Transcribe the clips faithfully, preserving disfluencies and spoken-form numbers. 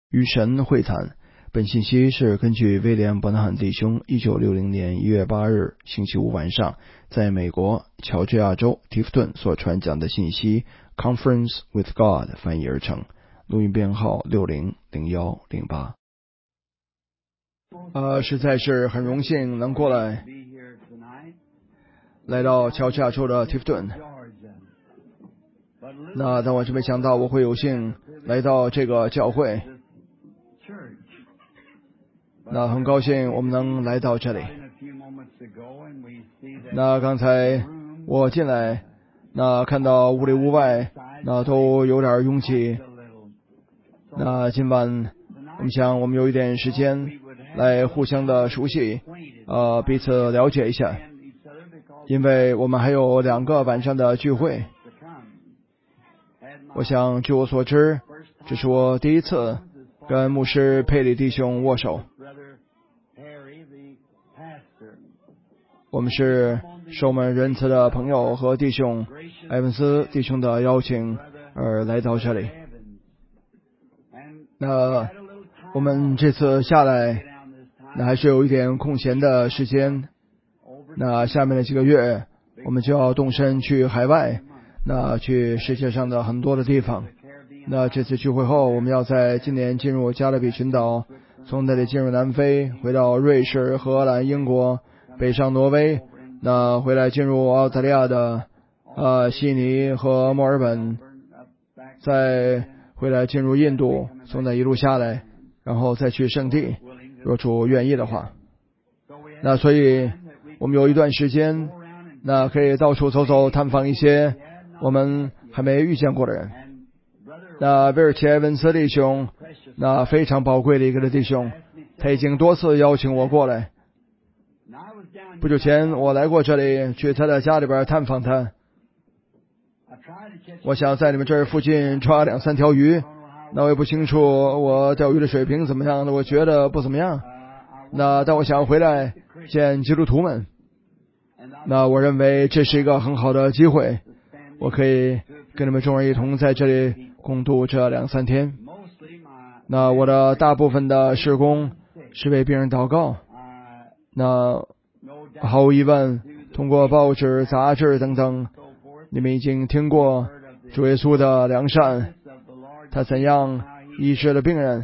与神会谈。本信息是根据威廉·伯纳罕弟兄一九六零年一月八日星期五晚上在美国乔治亚州提夫顿所传讲的信息 Conference with God 翻译而成，录音编号六零零一零八。呃，实在是很荣幸能过来来到乔治亚州的提夫顿。那但我是没想到我会有幸来到这个教会，那很高兴我们能来到这里。那刚才我进来，那看到屋里屋外那都有点拥挤。那今晚我们想我们有一点时间来互相的熟悉，呃，彼此了解一下，因为我们还有两个晚上的聚会。我想据我所知，这是我第一次跟牧师佩里弟兄握手。我们是受我们仁慈的朋友和弟兄埃文斯弟兄的邀请而来到这里。那我们这次下来，那还是有一点空闲的时间。那下面的几个月，我们就要动身去海外，那去世界上的很多的地方。那这次聚会后，我们要在今年进入加勒比群岛，从那里进入南非，回到瑞士、荷兰、英国，北上挪威，那回来进入澳大利亚的呃悉尼和墨尔本，再回来进入印度，从那一路下来，然后再去圣地，若主愿意的话。那所以我们有一段时间，那可以到处走走，探访一些我们还没遇见过的人。那威尔奇埃文斯弟兄，那非常宝贵的一个弟兄，他已经多次邀请我过来。不久前我来过这里，去他的家里边探访他。我想在你们这儿附近抓两三条鱼，那我也不清楚我钓鱼的水平怎么样，我觉得不怎么样。那但我想回来见基督徒们，那我认为这是一个很好的机会，我可以跟你们众人一同在这里共度这两三天。那我的大部分的事工是为病人祷告。那毫无疑问，通过报纸、杂志等等，你们已经听过主耶稣的良善，他怎样医治了病人，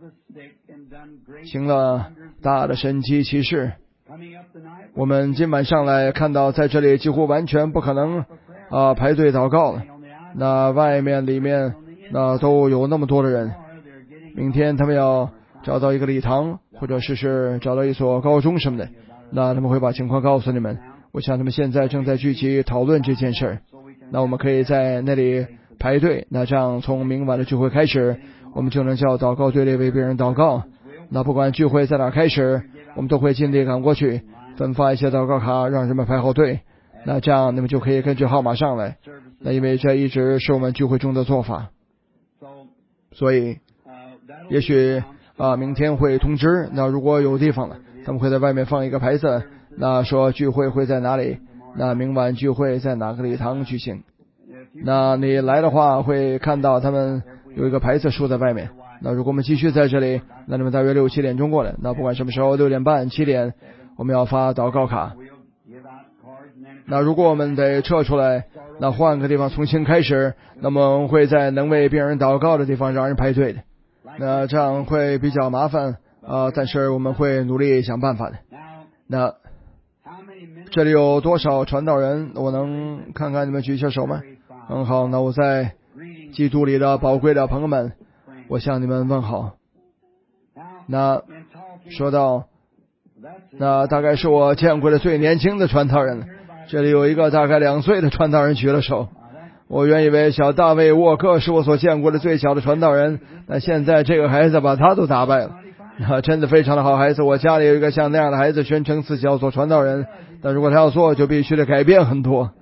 行了大的神迹奇事。我们今晚上来看到，在这里几乎完全不可能啊、呃、排队祷告了。那外面里面那都有那么多的人。明天他们要找到一个礼堂，或者是是找到一所高中什么的，那他们会把情况告诉你们。我想他们现在正在聚集讨论这件事。那我们可以在那里排队，那这样从明晚的聚会开始，我们就能叫祷告队列为别人祷告。那不管聚会在哪开始，我们都会尽力赶过去，分发一些祷告卡，让人们排好队。那这样你们就可以根据号码上来。那因为这一直是我们聚会中的做法，所以也许啊，明天会通知。那如果有地方了，他们会在外面放一个牌子，那说聚会会在哪里，那明晚聚会在哪个礼堂举行。那你来的话会看到他们有一个牌子竖在外面。那如果我们继续在这里，那你们大约六七点钟过来，那不管什么时候，六点半、七点，我们要发祷告卡。那如果我们得撤出来，那换个地方重新开始，那么我们会在能为病人祷告的地方让人排队的。那这样会比较麻烦啊、呃，但是我们会努力想办法的。那这里有多少传道人？我能看看你们举一下手吗？很好，那我在基督里的宝贵的朋友们，我向你们问好。那说到，那大概是我见过的最年轻的传道人了。这里有一个大概两岁的传道人举了手。我原以为小大卫沃克是我所见过的最小的传道人，那现在这个孩子把他都打败了，啊，真的非常的好孩子。我家里有一个像那样的孩子，宣称自己要做传道人，但如果他要做，就必须得改变很多。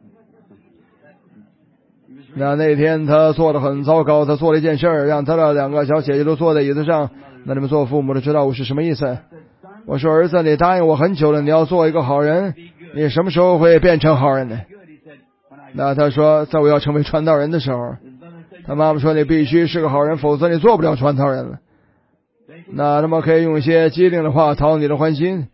那那天他做得很糟糕，他做了一件事儿，让他的两个小姐姐都坐在椅子上。那你们做父母的知道我是什么意思？我说儿子，你答应我很久了，你要做一个好人，你什么时候会变成好人呢？那他说，在我要成为传道人的时候。他妈妈说，你必须是个好人，否则你做不了传道人了。 那那么可以用一些机灵的话讨你的欢心。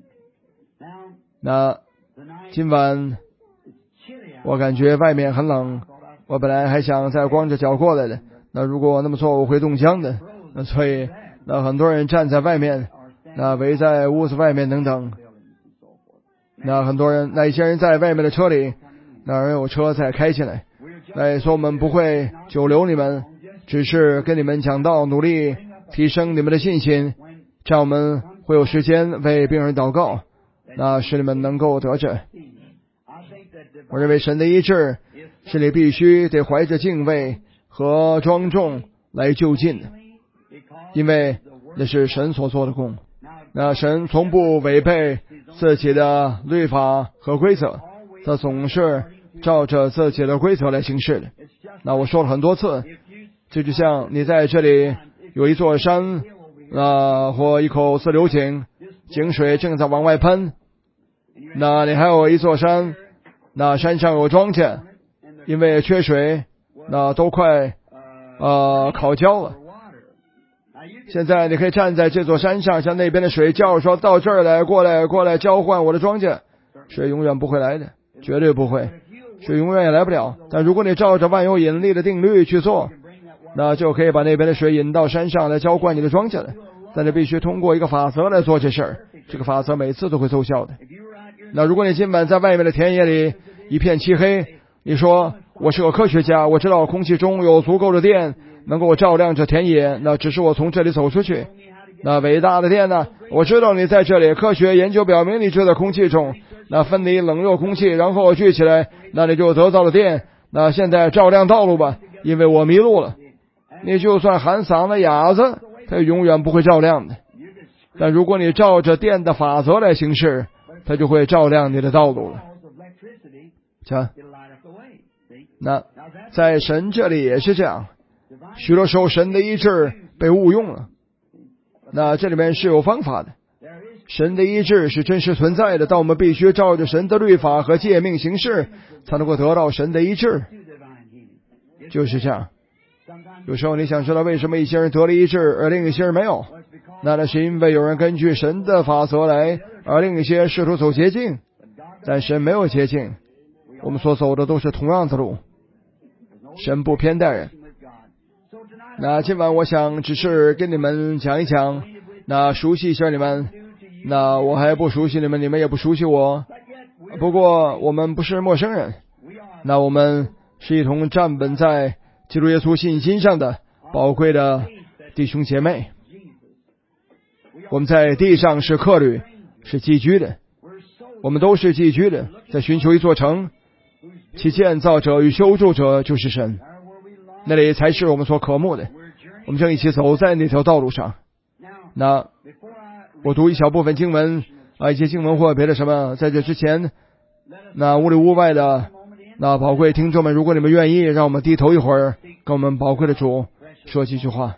那今晚我感觉外面很冷，我本来还想再光着脚过来的，那如果那么做我会冻僵的，那所以那很多人站在外面，那围在屋子外面等等，那很多人那一些人在外面的车里，那人有车在开进来，那说我们不会久留你们，只是跟你们讲道，努力提升你们的信心，这样我们会有时间为病人祷告，那使你们能够得着。我认为神的医治是你必须得怀着敬畏和庄重来就近的，因为那是神所做的工。那神从不违背自己的律法和规则，他总是照着自己的规则来行事的。那我说了很多次，这就像你在这里有一座山啊，或一口自流井，井水正在往外喷，那你还有一座山，那山上有庄稼，因为缺水，那都快呃烤焦了。现在你可以站在这座山上，向那边的水叫说，到这儿来，过来过来交换我的庄稼，水永远不会来的，绝对不会，水永远也来不了。但如果你照着万有引力的定律去做，那就可以把那边的水引到山上来浇灌你的庄稼了。但是必须通过一个法则来做这事儿，这个法则每次都会奏效的。那如果你今晚在外面的田野里一片漆黑，你说我是个科学家，我知道空气中有足够的电能够照亮这田野，那只是我从这里走出去。那伟大的电呢？我知道你在这里，科学研究表明你就在空气中，那分离冷热空气，然后聚起来，那你就得到了电。那现在照亮道路吧，因为我迷路了。你就算喊嗓子哑子，它永远不会照亮的。但如果你照着电的法则来行事，它就会照亮你的道路了。瞧，那在神这里也是这样，许多时候神的医治被误用了，那这里面是有方法的。神的医治是真实存在的，但我们必须照着神的律法和诫命行事，才能够得到神的医治。就是这样。有时候你想知道为什么一些人得了医治，而另一些人没有，那那是因为有人根据神的法则来，而另一些试图走捷径。但神没有捷径，我们所走的都是同样的路，神不偏待人。那今晚我想只是跟你们讲一讲，那熟悉一下你们，那我还不熟悉你们，你们也不熟悉我，不过我们不是陌生人，那我们是一同站稳在基督耶稣信心上的宝贵的弟兄姐妹。我们在地上是客旅，是寄居的，我们都是寄居的，在寻求一座城，其建造者与修筑者就是神，那里才是我们所渴慕的。我们正一起走在那条道路上。那我读一小部分经文啊，一些经文或别的什么，在这之前，那屋里屋外的那宝贵听众们，如果你们愿意，让我们低头一会儿，跟我们宝贵的主说几句话。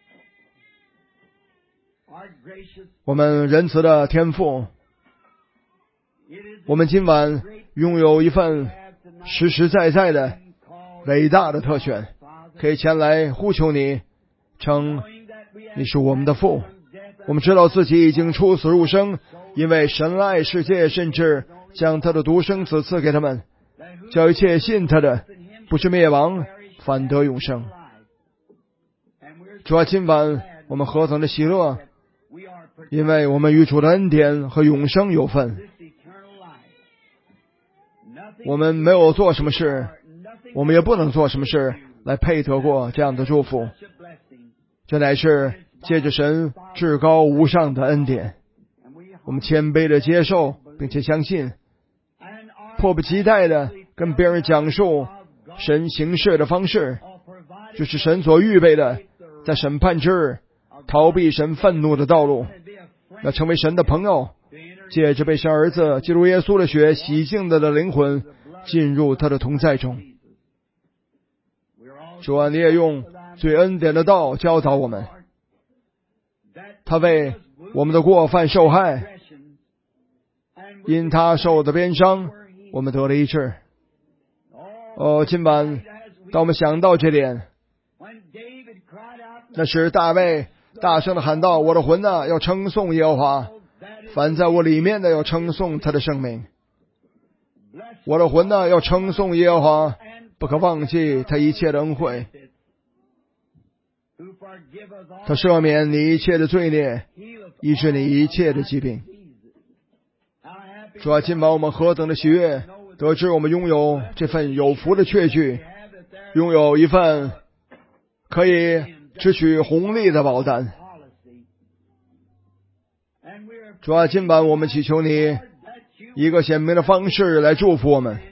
我们仁慈的天父，我们今晚拥有一份实实在在的伟大的特权，可以前来呼求你，称你是我们的父。我们知道自己已经出死入生，因为神爱世界，甚至将他的独生子赐给他们，叫一切信他的不是灭亡，反得永生。主啊，今晚我们何等的喜乐，因为我们与主的恩典和永生有份。我们没有做什么事，我们也不能做什么事来配得过这样的祝福，这乃是借着神至高无上的恩典。我们谦卑的接受并且相信，迫不及待的跟别人讲述神行事的方式，就是神所预备的在审判之日逃避神愤怒的道路，要成为神的朋友，借着被神儿子基督耶稣的血洗净了的灵魂进入他的同在中。主啊，你也用最恩典的道教导我们，他为我们的过犯受害，因他受的鞭伤我们得了医治。哦，今晚当我们想到这点，那时大卫大声的喊道：我的魂啊，要称颂耶和华，凡在我里面的要称颂他的圣名。我的魂啊，要称颂耶和华，不可忘记他一切的恩惠。他赦免你一切的罪孽，医治你一切的疾病。主啊，今晚我们何等的喜悦，得知我们拥有这份有福的确据，拥有一份可以支取红利的保单。主啊，今晚我们祈求你一个显明的方式来祝福我们。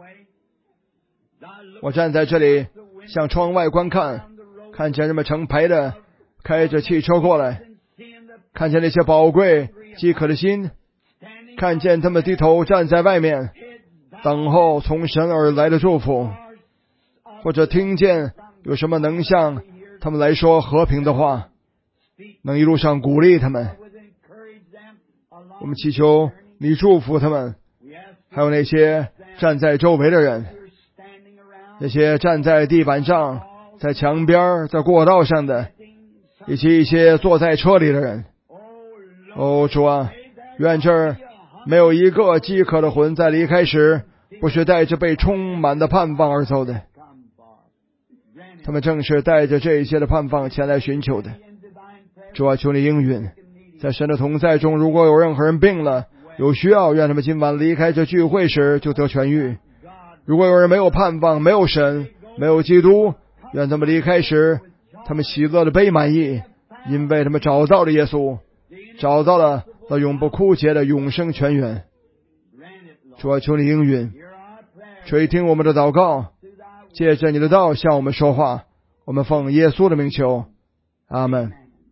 我站在这里向窗外观看，看见人们成排的开着汽车过来，看见那些宝贵饥渴的心，看见他们低头站在外面等候从神而来的祝福，或者听见有什么能向他们来说和平的话，能一路上鼓励他们。我们祈求你祝福他们，还有那些站在周围的人，那些站在地板上、在墙边、在过道上的，以及一些坐在车里的人。哦，主啊，愿这儿没有一个饥渴的魂在离开时不是带着被充满的盼望而走的。他们正是带着这一些的盼望前来寻求的。主啊，求你应允，在神的同在中，如果有任何人病了，有需要，愿他们今晚离开这聚会时就得痊愈。如果有人没有盼望，没有神，没有基督，愿他们离开时他们喜乐的悲满意，因为他们找到了耶稣，找到了那永不枯竭的永生泉源。主啊，求你应允，垂听我们的祷告，借着你的道向我们说话，我们奉耶稣的名求，阿们。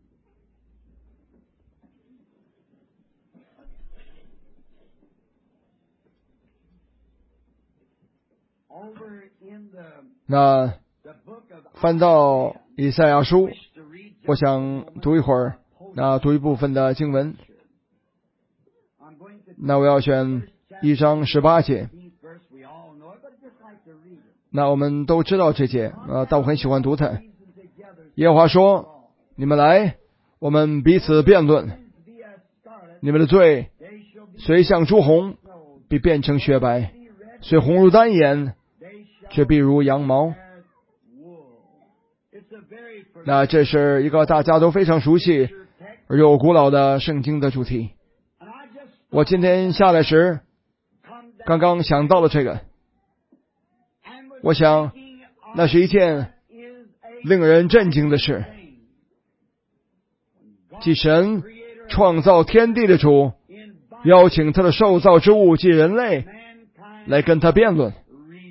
那翻到以赛亚书，我想读一会儿，那读一部分的经文。那我要选一章十八节。那我们都知道这节，呃，但我很喜欢读它。耶和华说：你们来，我们彼此辩论。你们的罪虽像朱红，必变成雪白；虽红如丹颜，却必如羊毛。那这是一个大家都非常熟悉而又古老的圣经的主题。我今天下来时刚刚想到了这个，我想那是一件令人震惊的事。即神创造天地的主邀请他的受造之物即人类来跟他辩论。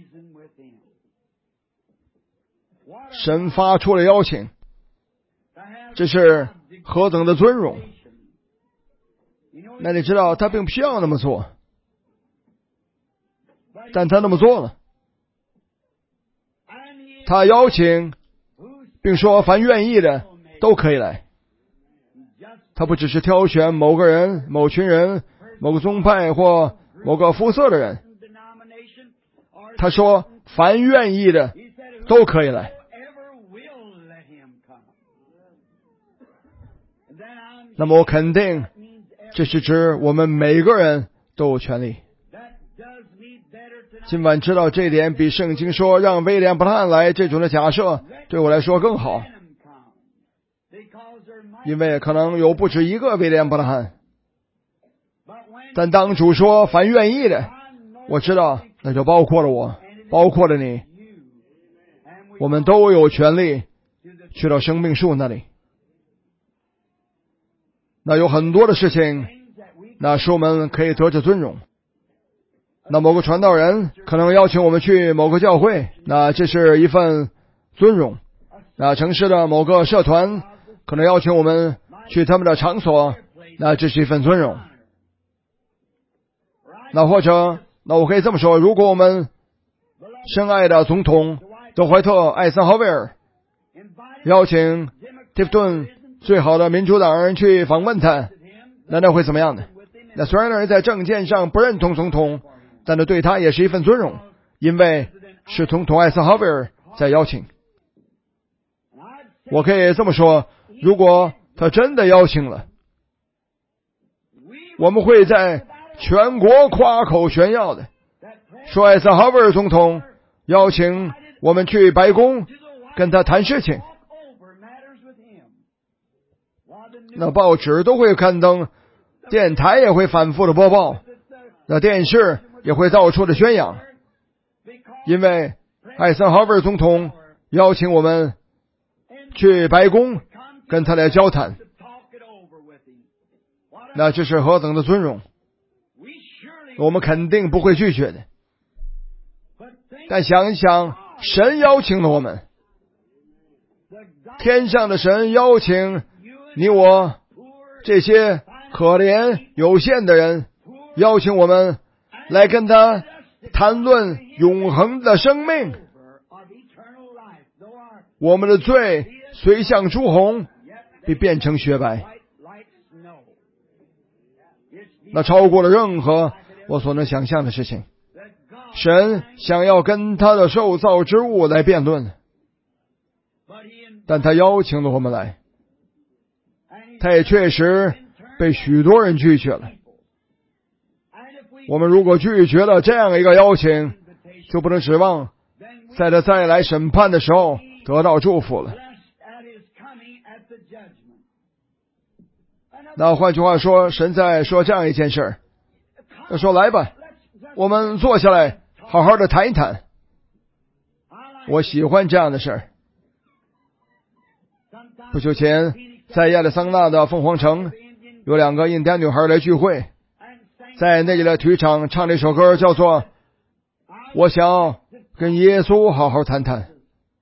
神发出了邀请，这是何等的尊荣。那你知道他并不需要那么做，但他那么做了。他邀请并说凡愿意的都可以来。他不只是挑选某个人、某群人、某个宗派或某个肤色的人，他说凡愿意的都可以来。那么我肯定这是指我们每个人都有权利。今晚知道这一点比圣经说让威廉·布兰来这种的假设对我来说更好，因为可能有不止一个威廉·布兰。但当主说凡愿意的，我知道那就包括了我，包括了你，我们都有权利去到生命树那里。那有很多的事情，那使我们可以得着尊荣。那某个传道人可能邀请我们去某个教会，那这是一份尊荣。那城市的某个社团可能邀请我们去他们的场所，那这是一份尊荣。那或者，那我可以这么说，如果我们深爱的总统德怀特·艾森豪威尔邀请蒂夫顿最好的民主党人去访问他，那那会怎么样呢？那虽然那人在政见上不认同总统，但那对他也是一份尊荣，因为是总统艾森豪威尔在邀请。我可以这么说，如果他真的邀请了。我们会在全国夸口炫耀的，说艾森豪威尔总统邀请我们去白宫跟他谈事情。那报纸都会刊登，电台也会反复的播报，那电视也会到处的宣扬，因为艾森豪威尔总统邀请我们去白宫跟他来交谈，那这是何等的尊荣，我们肯定不会拒绝的。但想一想，神邀请了我们，天上的神邀请你我这些可怜有限的人，邀请我们来跟他谈论永恒的生命。我们的罪虽像朱红，必变成雪白，那超过了任何我所能想象的事情。神想要跟他的受造之物来辩论，但他邀请了我们来，他也确实被许多人拒绝了。我们如果拒绝了这样一个邀请，就不能指望在他再来审判的时候得到祝福了。那换句话说，神在说这样一件事，他说来吧，我们坐下来好好的谈一谈。我喜欢这样的事。不久前在亚利桑那的凤凰城，有两个印第安女孩来聚会，在那里的体育场唱了一首歌，叫做我想跟耶稣好好谈谈，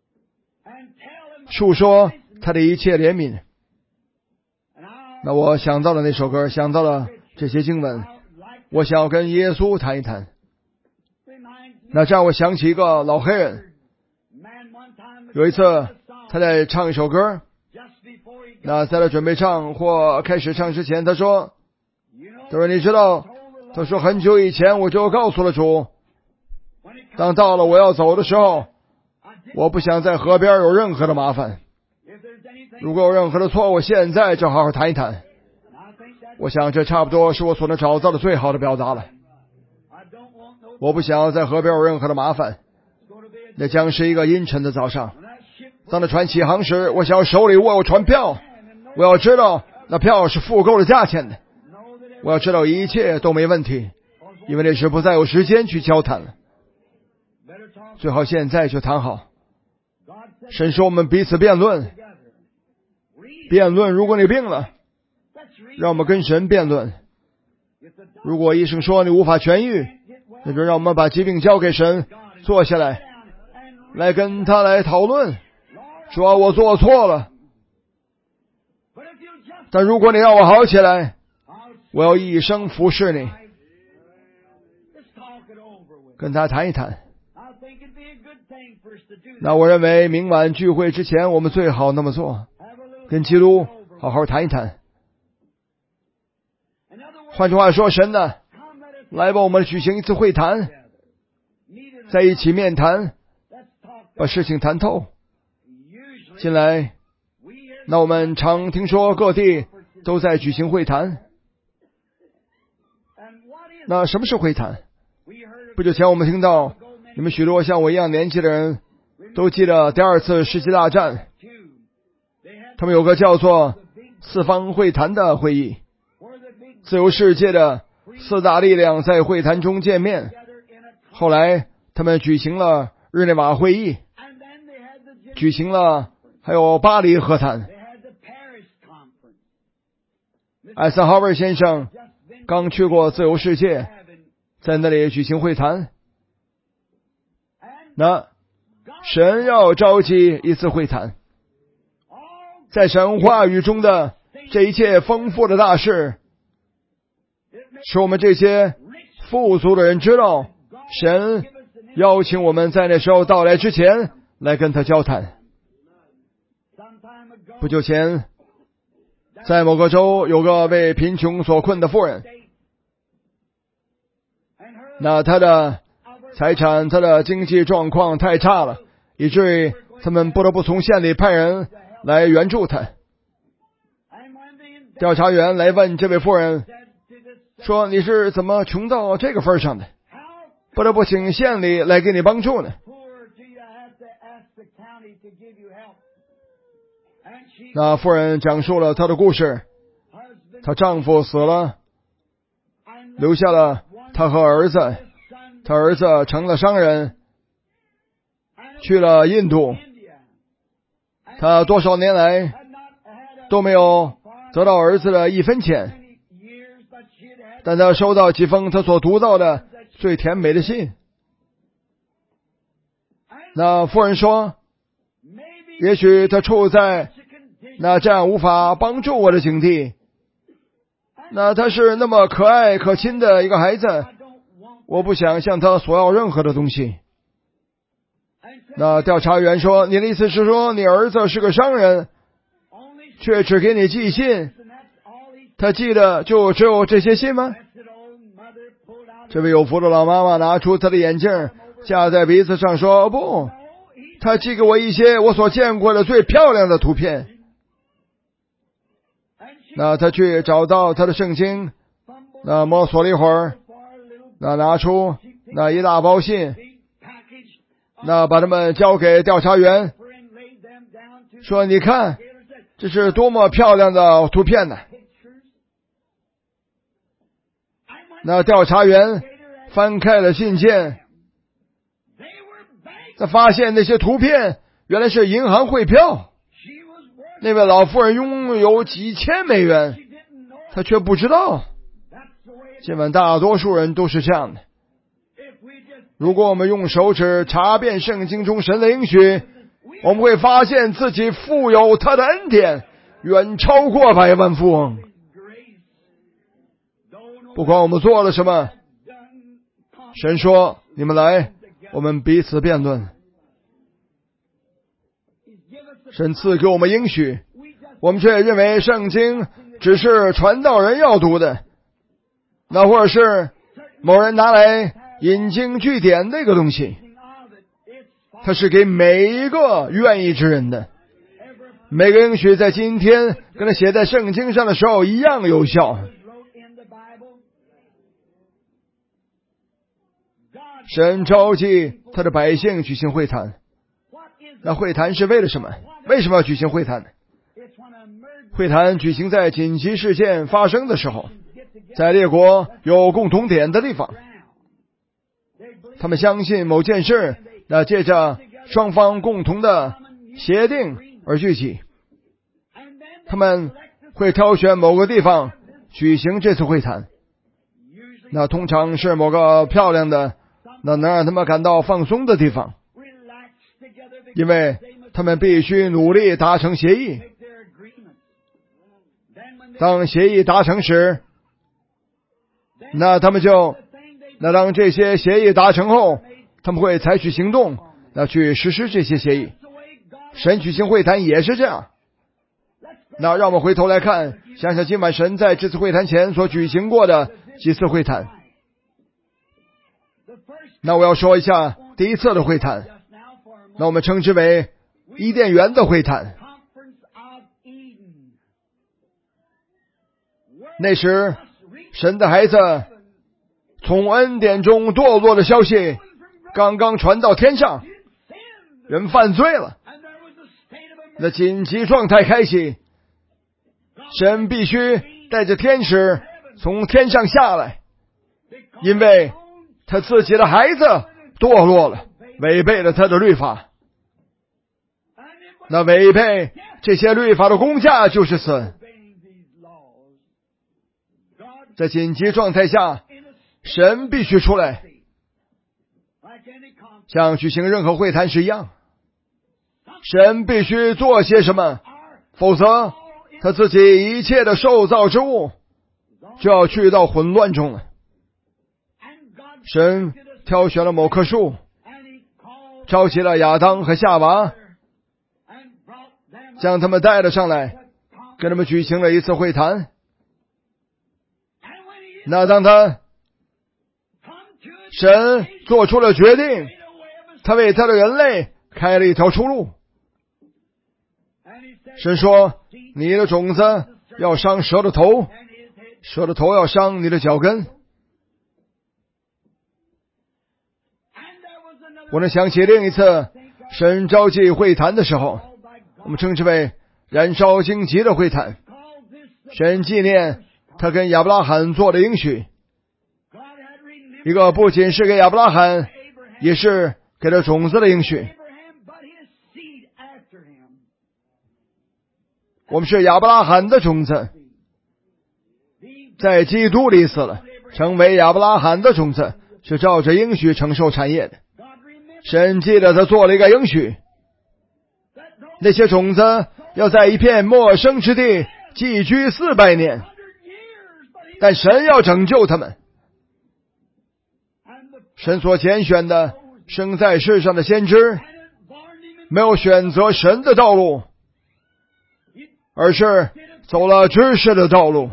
述说他的一切怜悯。那我想到了那首歌，想到了这些经文，我想要跟耶稣谈一谈。那这样我想起一个老黑人，有一次他在唱一首歌，那在他准备唱或开始唱之前，他说他说你知道，他说很久以前我就告诉了主，当到了我要走的时候，我不想在河边有任何的麻烦，如果有任何的错误，现在就好好谈一谈。我想这差不多是我所能找到的最好的表达了。我不想要在河边有任何的麻烦，那将是一个阴沉的早上。当那船起航时，我想要手里握有船票，我要知道那票是付够了价钱的，我要知道一切都没问题，因为那时不再有时间去交谈了。最好现在就谈好。神说我们彼此辩论，辩论如果你病了，让我们跟神辩论。如果医生说你无法痊愈，那就让我们把疾病交给神，坐下来来跟他来讨论，说我做错了，但如果你让我好起来，我要一生服侍你。跟他谈一谈。那我认为明晚聚会之前我们最好那么做，跟基督好好谈一谈。换句话说，神呢，来吧，我们举行一次会谈，在一起面谈，把事情谈透。近来那我们常听说各地都在举行会谈。那什么是会谈？不久前我们听到你们许多像我一样年纪的人都记得第二次世界大战，他们有个叫做四方会谈的会议，自由世界的四大力量在会谈中见面。后来他们举行了日内瓦会议，举行了还有巴黎和谈。艾森豪威尔先生刚去过自由世界，在那里举行会谈。那神要召集一次会谈，在神话语中的这一切丰富的大事，使我们这些富足的人知道，神邀请我们在那时候到来之前来跟他交谈。不久前在某个州有个被贫穷所困的妇人，那他的财产他的经济状况太差了，以至于他们不得不从县里派人来援助他。 调查员来问这位妇人说，你是怎么穷到这个份上的，不得不请县里来给你帮助呢？那妇人讲述了她的故事，她丈夫死了，留下了她和儿子，她儿子成了商人，去了印度，她多少年来都没有得到儿子的一分钱，但她收到几封她所读到的最甜美的信。那妇人说，也许她处在那这样无法帮助我的境地，那他是那么可爱可亲的一个孩子，我不想向他索要任何的东西。那调查员说，你的意思是说你儿子是个商人，却只给你寄信，他寄的就只有这些信吗？这位有福的老妈妈拿出她的眼镜架在鼻子上说，不，他寄给我一些我所见过的最漂亮的图片。那他去找到他的圣经，那摸索了一会儿，那拿出那一大包信，那把他们交给调查员，说，你看这是多么漂亮的图片呢。那调查员翻开了信件，他发现那些图片原来是银行汇票。那位老妇人拥有几千美元，她却不知道。今晚大多数人都是这样的。如果我们用手指查遍圣经中神的应许，我们会发现自己富有他的恩典，远超过百万富翁。不管我们做了什么，神说，你们来，我们彼此辩论。神赐给我们应许，我们却认为圣经只是传道人要读的，那或者是某人拿来引经据典那个东西，它是给每一个愿意之人的。每个应许在今天跟他写在圣经上的时候一样有效。神召集他的百姓举行会谈，那会谈是为了什么？为什么要举行会谈呢？会谈举行在紧急事件发生的时候，在列国有共同点的地方，他们相信某件事，那借着双方共同的协定而聚集，他们会挑选某个地方举行这次会谈，那通常是某个漂亮的，那能让他们感到放松的地方，因为他们必须努力达成协议。当协议达成时，那他们就那当这些协议达成后，他们会采取行动，那去实施这些协议。神举行会谈也是这样。那让我们回头来看，想想今晚神在这次会谈前所举行过的几次会谈。那我要说一下第一次的会谈，那我们称之为伊甸园的会谈。那时神的孩子从恩典中堕落的消息刚刚传到天上，人犯罪了，那紧急状态开启，神必须带着天使从天上下来，因为他自己的孩子堕落了，违背了他的律法。那违背这些律法的工价就是死。在紧急状态下，神必须出来，像举行任何会谈时一样，神必须做些什么，否则他自己一切的受造之物就要去到混乱中了。神挑选了某棵树，召集了亚当和夏娃，将他们带了上来，跟他们举行了一次会谈。那当他神做出了决定，他为他的人类开了一条出路。神说，你的种子要伤蛇的头，蛇的头要伤你的脚跟。我能想起另一次神召集会谈的时候，我们称之为燃烧荆棘的会谈。神纪念他跟亚伯拉罕做的应许，一个不仅是给亚伯拉罕，也是给他种子的应许。我们是亚伯拉罕的种子，在基督里死了，成为亚伯拉罕的种子，是照着应许承受产业的。神记得他做了一个应许，那些种子要在一片陌生之地寄居四百年，但神要拯救他们。神所拣选的生在世上的先知，没有选择神的道路，而是走了知识的道路。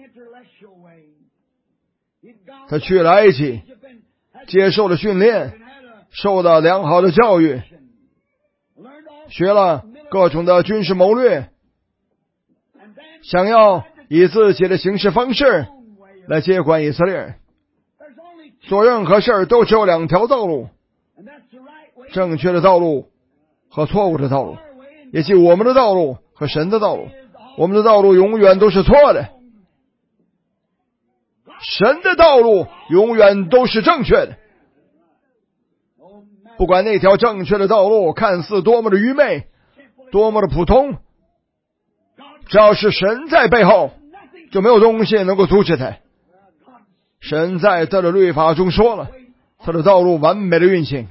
他去了埃及，接受了训练，受了良好的教育，学了各种的军事谋略，想要以自己的行事方式来接管以色列人。做任何事儿都只有两条道路，正确的道路和错误的道路，也即我们的道路和神的道路。我们的道路永远都是错的，神的道路永远都是正确的。不管那条正确的道路看似多么的愚昧，多么的普通，只要是神在背后，就没有东西能够阻止他。神在他的律法中说了，他的道路完美的运行。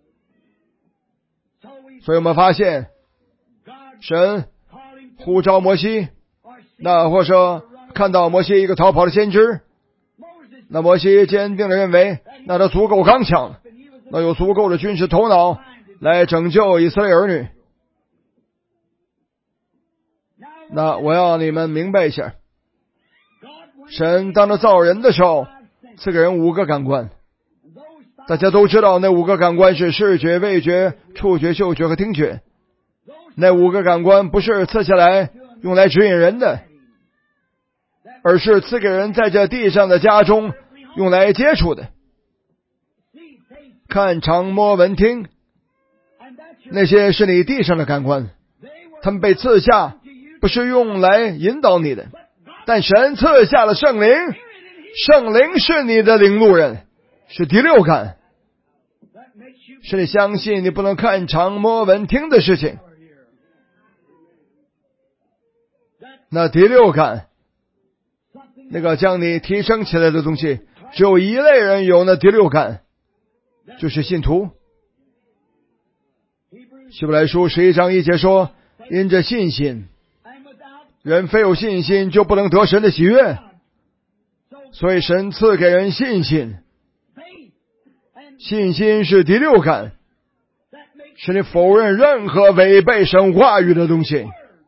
所以我们发现神呼召摩西，那或者说看到摩西一个逃跑的先知，那摩西坚定地认为那他足够刚强，那有足够的军事头脑来拯救以色列儿女。那我要你们明白一下，神当他造人的时候赐给人五个感官，大家都知道那五个感官是视觉、味觉、触觉、嗅觉和听觉。那五个感官不是赐下来用来指引人的，而是赐给人在这地上的家中用来接触的。看、尝、摸、闻、听，那些是你地上的感官，他们被赐下不是用来引导你的，但神赐下了圣灵，圣灵是你的领路人，是第六感，是你相信你不能看、尝、摸、闻、听的事情。那第六感，那个将你提升起来的东西，只有一类人有那第六感，就是信徒。希伯来书十一章一节说，因着信心，人非有信心就不能得神的喜悦，所以神赐给人信心。信心是第六感，是你否认任何违背神话语的东西。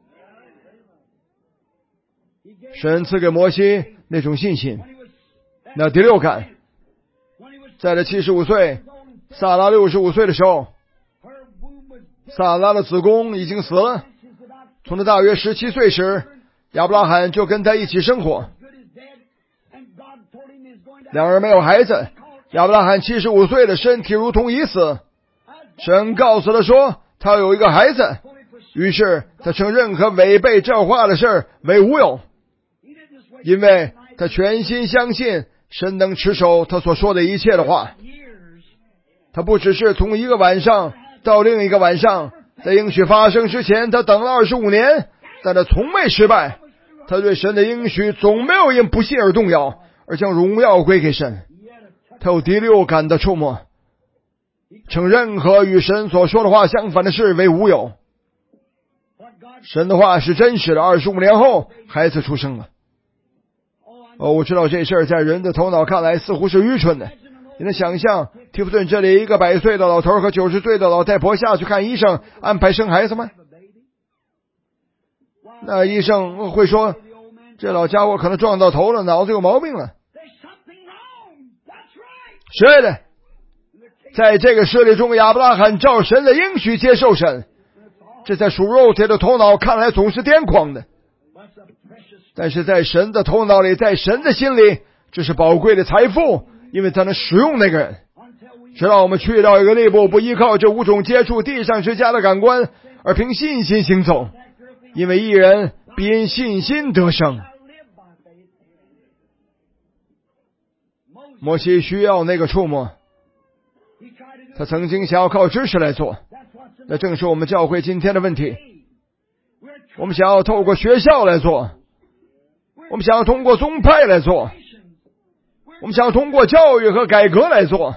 神赐给摩西那种信心，那第六感，在他七十五岁，撒拉六十五岁的时候，撒拉的子宫已经死了。从他大约十七岁时，亚伯拉罕就跟他一起生活，两人没有孩子。亚伯拉罕七十五岁的身体如同已死，神告诉他说他有一个孩子，于是他称任何违背这话的事为无有，因为他全心相信神能持守他所说的一切的话。他不只是从一个晚上到另一个晚上，在应许发生之前他等了二十五年，但他从未失败。他对神的应许总没有因不信而动摇，而将荣耀归给神。他有第六感的触摸，称任何与神所说的话相反的事为无有。神的话是真实的。二十五年后孩子出生了。哦，我知道这事儿在人的头脑看来似乎是愚蠢的。你能想象提夫顿这里一个百岁的老头和九十岁的老太婆下去看医生安排生孩子吗？那医生会说，这老家伙可能撞到头了，脑子有毛病了。是的，在这个事例中，亚伯拉罕照神的应许接受神，这在属肉体的头脑看来总是癫狂的。 但是在神的头脑里，在神的心里，这是宝贵的财富，因为他能使用那个人。直到我们去到一个地步，不依靠这五种接触地上之家的感官，而凭信心行走，因为义人必因信心得生。摩西需要那个触摸，他曾经想要靠知识来做，那正是我们教会今天的问题。我们想要透过学校来做，我们想要通过宗派来做，我们想要通过教育和改革来做。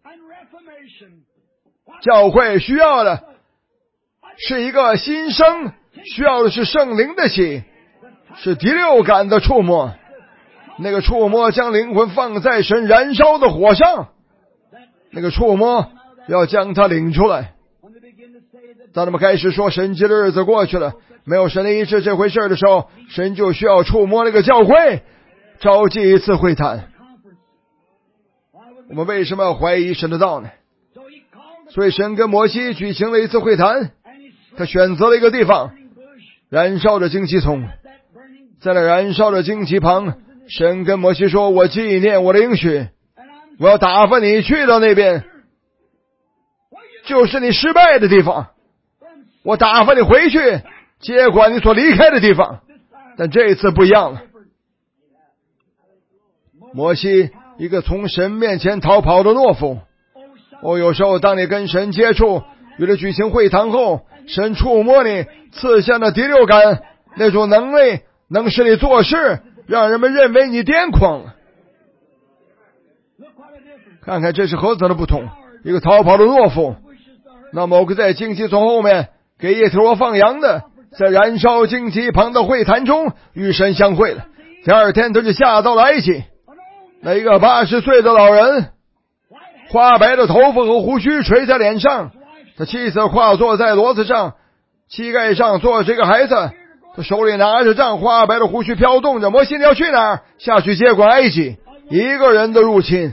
教会需要的是一个新生，需要的是圣灵的喜，是第六感的触摸。那个触摸将灵魂放在神燃烧的火上，那个触摸要将它领出来。当他们开始说神迹的日子过去了，没有神的医治这回事的时候，神就需要触摸那个教会，召集一次会谈。我们为什么要怀疑神的道呢？所以神跟摩西举行了一次会谈，他选择了一个地方，燃烧的荆棘丛，在那燃烧的荆棘旁，神跟摩西说，我纪念我的应许，我要打发你去到那边，就是你失败的地方，我打发你回去接管你所离开的地方。但这一次不一样了，摩西一个从神面前逃跑的懦夫。哦，有时候当你跟神接触，与他举行会谈后，神触摸你，赐下的第六感，那种能力能使你做事，让人们认为你癫狂。看看这是何等的不同，一个逃跑的懦夫，那某个在荆棘丛后面给叶提罗放羊的，在燃烧荆棘旁的会谈中与神相会了。第二天他就下到了埃及。那一个八十岁的老人，花白的头发和胡须垂在脸上，他妻子跨坐在骡子上，膝盖上坐着一个孩子，他手里拿着杖，花白的胡须飘动着。摩西，你要去哪儿？下去接管埃及，一个人的入侵。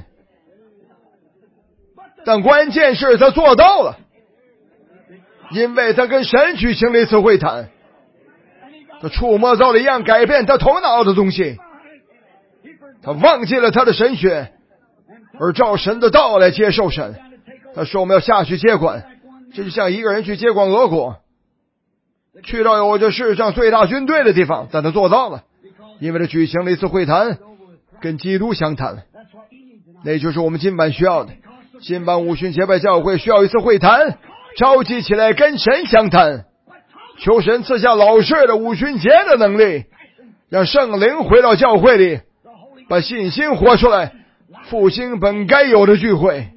但关键是他做到了，因为他跟神举行了一次会谈，他触摸到了一样改变他头脑的东西，他忘记了他的神学，而照神的道来接受神。他说我们要下去接管，这就像一个人去接管俄国，去到有着世上最大军队的地方，但他做到了，因为他举行了一次会谈，跟基督相谈。那就是我们今晚需要的。今晚五旬节拜教会需要一次会谈，召集起来跟神相谈，求神赐下老式的五旬节的能力，让圣灵回到教会里，把信心活出来，复兴本该有的聚会。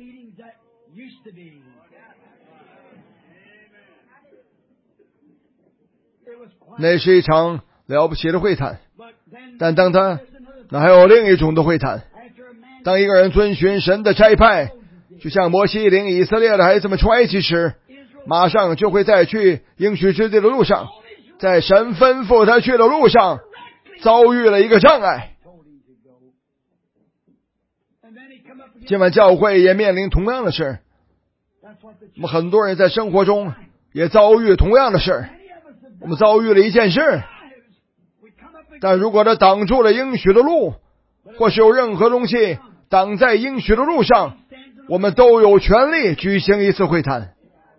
那是一场了不起的会谈，但当他那还有另一种的会谈。当一个人遵循神的差派，就像摩西领以色列的孩子们出埃及时，马上就会在去应许之地的路上，在神吩咐他去的路上遭遇了一个障碍。今晚教会也面临同样的事，我们很多人在生活中也遭遇同样的事。我们遭遇了一件事，但如果他挡住了应许的路，或是有任何东西挡在应许的路上，我们都有权利举行一次会谈。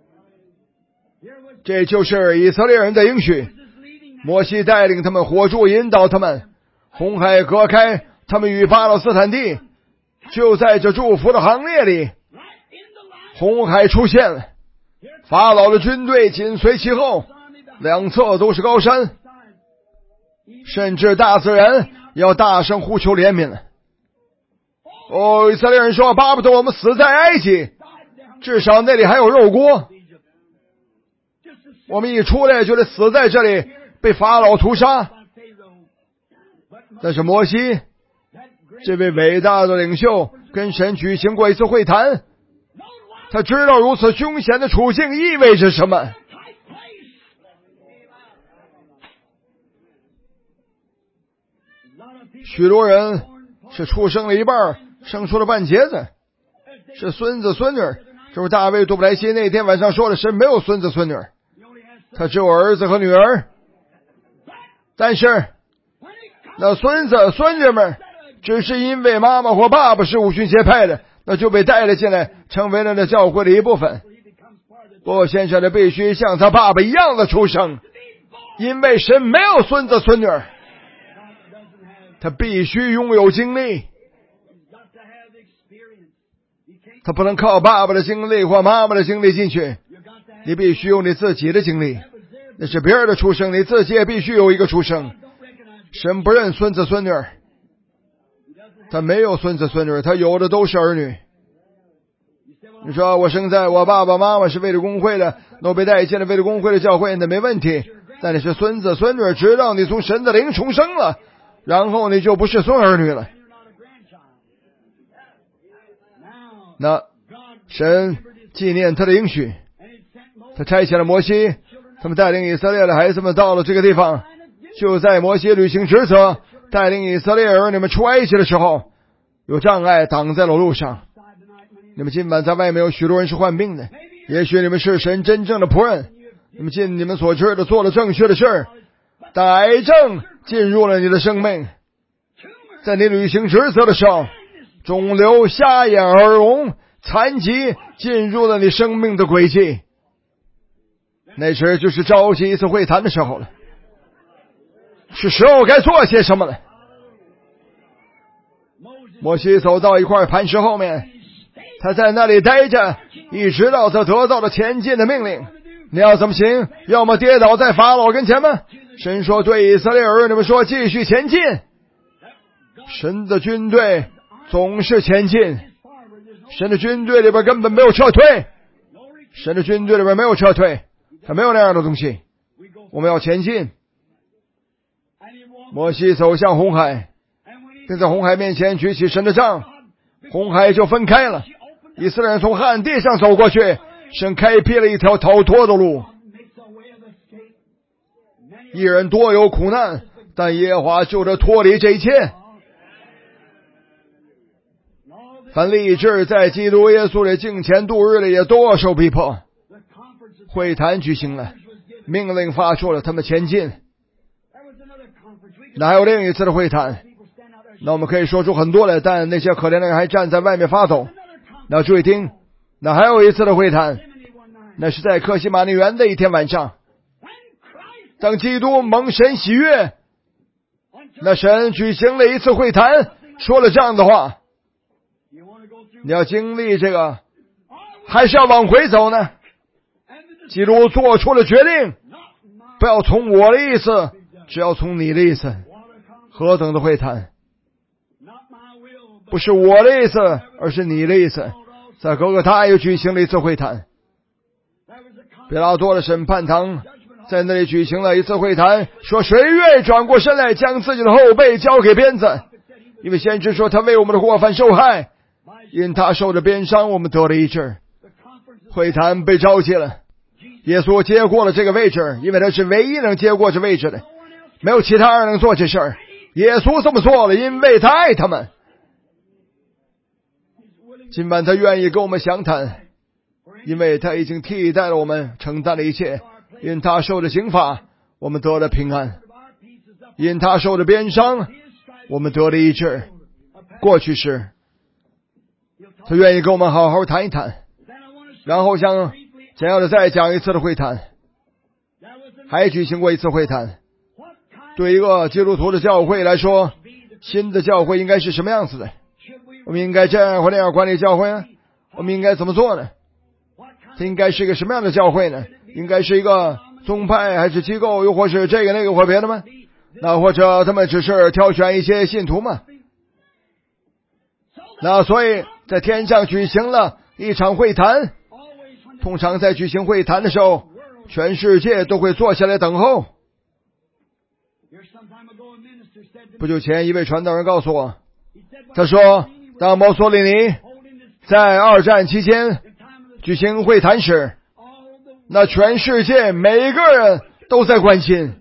这就是以色列人的应许。摩西带领他们，火柱引导他们，红海隔开，他们与巴勒斯坦地就在这祝福的行列里。红海出现了，法老的军队紧随其后，两侧都是高山，甚至大自然要大声呼求怜悯了。哦，以色列人说，巴不得我们死在埃及，至少那里还有肉锅，我们一出来就得死在这里，被法老屠杀。但是摩西这位伟大的领袖跟神举行过一次会谈，他知道如此凶险的处境意味着什么。许多人是出生了一半，生出了半截子，是孙子孙女。就是大卫杜布莱西那天晚上说的，神没有孙子孙女，他只有儿子和女儿。但是那孙子孙女们只是因为妈妈或爸爸是五旬节派的，那就被带了进来，成为了那教会的一部分。不，先生的必须像他爸爸一样的出生，因为神没有孙子孙女，他必须拥有经历，他不能靠爸爸的经历或妈妈的经历进去，你必须有你自己的经历，那是别人的出生，你自己也必须有一个出生。神不认孙子孙女，他没有孙子孙女，他有的都是儿女。你说我生在我爸爸妈妈是为了公会的，那我被带进了为了公会的教会，那没问题。但你是孙子孙女，直到你从神的灵重生了，然后你就不是孙儿女了。那神纪念他的应许，他差遣了摩西，他们带领以色列的孩子们到了这个地方。就在摩西履行职责带领以色列儿女们出埃及的时候，有障碍挡在了路上。你们今晚在外面有许多人是患病的，也许你们是神真正的仆人，你们尽你们所知的做了正确的事儿，但癌症进入了你的生命。在你履行职责的时候，肿瘤、瞎眼、耳聋、残疾进入了你生命的轨迹，那时就是召集一次会谈的时候了，是时候该做些什么了。摩西走到一块磐石后面，他在那里待着，一直到他得到了前进的命令。你要怎么行？要么跌倒在法老跟前吗？神说对以色列儿女们说，继续前进。神的军队总是前进，神的军队里边根本没有撤退，神的军队里边没有撤退，他没有那样的东西。我们要前进。摩西走向红海，并在红海面前举起神的杖，红海就分开了，以色列人从旱地上走过去，神开辟了一条逃脱的路。一人多有苦难，但耶和华救着脱离这一切。凡立志在基督耶稣里敬虔度日的，也都要受逼迫。会谈举行了，命令发出了，他们前进。那还有另一次的会谈，那我们可以说出很多来，但那些可怜的人还站在外面发抖。那注意听，那还有一次的会谈，那是在客西马尼园的一天晚上，当基督蒙神喜悦，那神举行了一次会谈，说了这样的话：你要经历这个，还是要往回走呢？基督做出了决定，不要从我的意思，只要从你的意思。何等的会谈，不是我的意思，而是你的意思。在哥哥他又举行了一次会谈，比拉多的审判堂在那里举行了一次会谈，说谁愿意转过身来将自己的后背交给鞭子，因为先知说他为我们的过犯受害，因他受的鞭伤我们得了医治。会谈被召集了，耶稣接过了这个位置，因为他是唯一能接过这位置的，没有其他人能做这事儿。耶稣这么做了，因为他爱他们。今晚他愿意跟我们详谈，因为他已经替代了我们，承担了一切。因他受的刑罚，我们得了平安；因他受的鞭伤，我们得了医治。过去时，他愿意跟我们好好谈一谈，然后像简要的再讲一次的会谈，还举行过一次会谈。对一个基督徒的教会来说，新的教会应该是什么样子的？我们应该这样或那样管理教会呢？我们应该怎么做呢？它应该是一个什么样的教会呢？应该是一个宗派还是机构，又或是这个那个或别的吗？那或者他们只是挑选一些信徒吗？那所以在天上举行了一场会谈，通常在举行会谈的时候，全世界都会坐下来等候。不久前一位传道人告诉我，他说当墨索里尼在二战期间举行会谈时，那全世界每个人都在关心，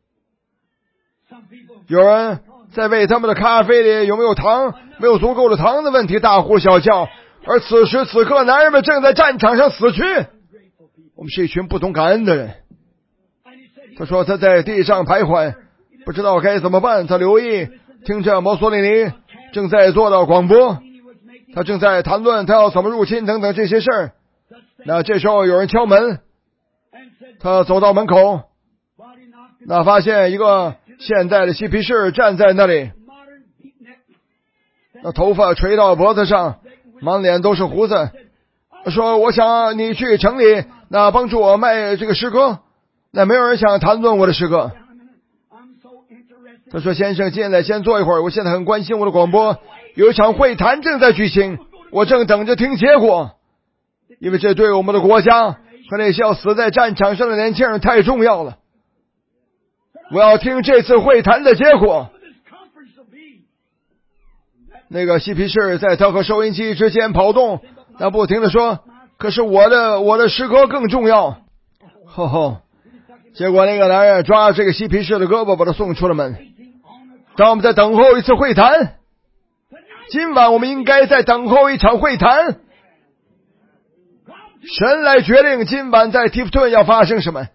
有人在为他们的咖啡里有没有糖，没有足够的糖的问题大呼小叫，而此时此刻男人们正在战场上死去。我们是一群不懂感恩的人。他说他在地上徘徊，不不知道该怎么办。他留意听着墨索里尼正在做的广播，他正在谈论他要怎么入侵等等这些事儿。那这时候有人敲门，他走到门口，那发现一个现代的嬉皮士站在那里，那头发垂到脖子上，满脸都是胡子，说我想你去城里那帮助我卖这个诗歌。那没有人想谈论我的诗歌。他说先生进来先坐一会儿，我现在很关心我的广播，有一场会谈正在举行，我正等着听结果，因为这对我们的国家和那些要死在战场上的年轻人太重要了。我要听这次会谈的结果。那个嬉皮士在他和收音机之间跑动，那不停地说，可是我的我的诗歌更重要。吼吼！结果那个男人抓这个嬉皮士的胳膊，把他送出了门。当我们在等候一次会谈，今晚我们应该在等候一场会谈。神来决定今晚在提夫顿要发生什么。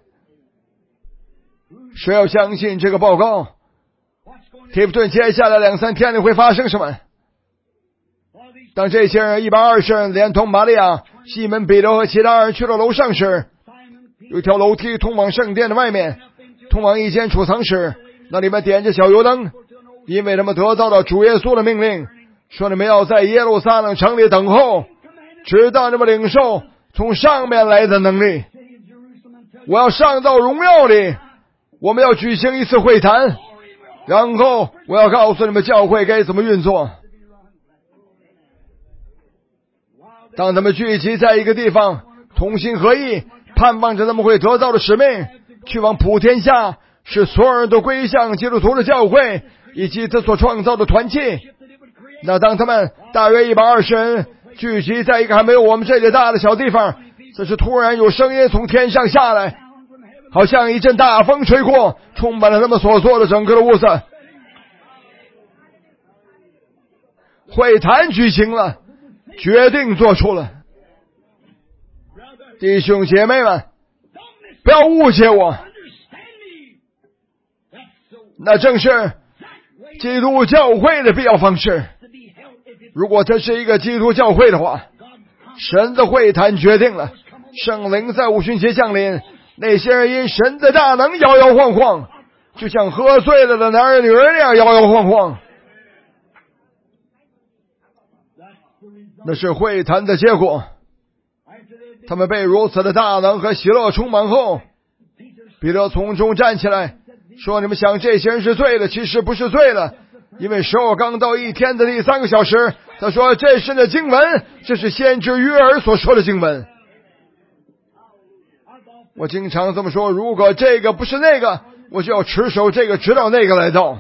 谁要相信这个报告？提夫顿接下来两三天里会发生什么？当这些人一百二十人连同玛利亚、西门彼得和其他人去到楼上时，有一条楼梯通往圣殿的外面，通往一间储藏室，那里面点着小油灯，因为他们得到了主耶稣的命令，说你们要在耶路撒冷城里等候，直到你们领受从上面来的能力。我要上到荣耀里，我们要举行一次会谈，然后我要告诉你们教会该怎么运作。当他们聚集在一个地方，同心合意，盼望着他们会得到的使命，去往普天下，使所有人都归向基督徒的教会以及他所创造的团契。那当他们大约一百二十人聚集在一个还没有我们这里大的小地方，这时突然有声音从天上下来，好像一阵大风吹过，充满了他们所做的整个的屋子。会谈举行了，决定做出了。弟兄姐妹们，不要误解我，那正是基督教会的必要方式。如果这是一个基督教会的话，神的会谈决定了，圣灵在五旬节降临，那些人因神的大能摇摇晃晃，就像喝醉了的男人女人那样摇摇晃晃。那是会谈的结果。他们被如此的大能和喜乐充满后，彼得从中站起来说，你们想这些人是醉了，其实不是醉了，因为时候刚到一天的第三个小时。他说这是那经文，这是先知约珥所说的经文。我经常这么说，如果这个不是那个，我就要持守这个直到那个来到。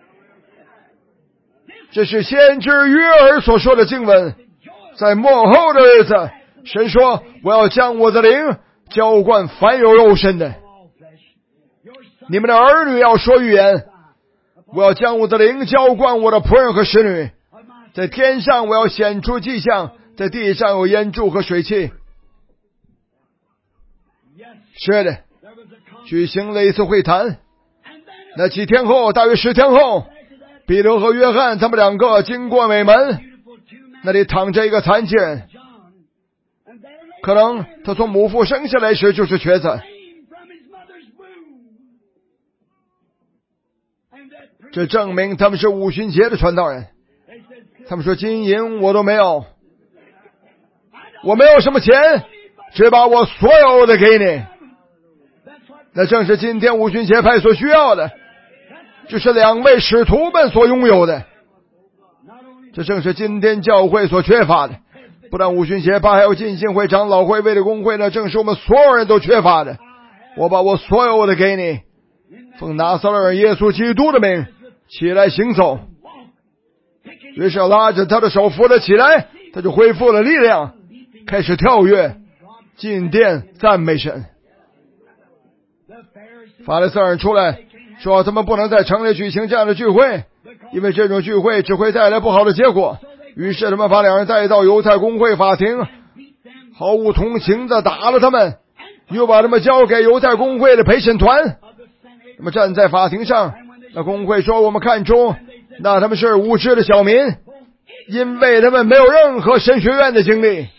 这是先知约珥所说的经文，在末后的日子，神说我要将我的灵浇灌凡有肉身的，你们的儿女要说预言，我要将我的灵浇灌我的仆人和使女，在天上我要显出迹象，在地上有烟柱和水汽。是的，举行了一次会谈。那几天后，大约十天后，彼得和约翰他们两个经过美门，那里躺着一个残疾人，可能他从母腹生下来时就是瘸子。这证明他们是五旬节的传道人。他们说金银我都没有，我没有什么钱，只把我所有的给你。那正是今天五旬节派所需要的，这是两位使徒们所拥有的，这正是今天教会所缺乏的。不但五旬节派，还有浸信会、长老会、卫理公会，那正是我们所有人都缺乏的。我把我所有的给你，奉拿撒勒人耶稣基督的名起来行走。于是拉着他的手扶了起来，他就恢复了力量，开始跳跃进殿赞美神。法利赛人出来说，他们不能在城里举行这样的聚会，因为这种聚会只会带来不好的结果。于是他们把两人带到犹太公会法庭，毫无同情地打了他们，又把他们交给犹太公会的陪审团。他们站在法庭上， 那公会说我们看出那他们是无知的小民，因为他们没有任何神学院的经历。